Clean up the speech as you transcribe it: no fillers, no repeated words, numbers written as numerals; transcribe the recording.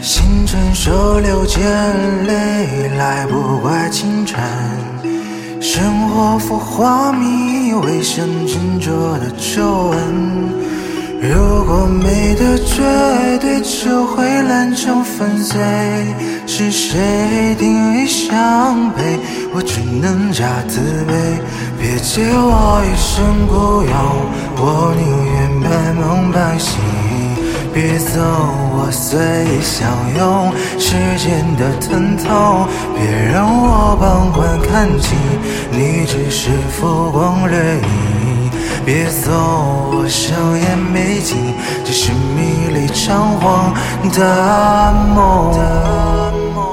心承受流见泪，来不怪清晨。生活浮华迷，微生执着的皱纹。如果美的绝对就会烂成粉碎，是谁定义相配？我只能假自卑。别借我一生孤勇，我宁愿半梦半醒。别走，我随意相拥，时间的疼痛，别让我旁观看清，你只是浮光掠影。别走，我上演美景，只是迷离张狂的梦。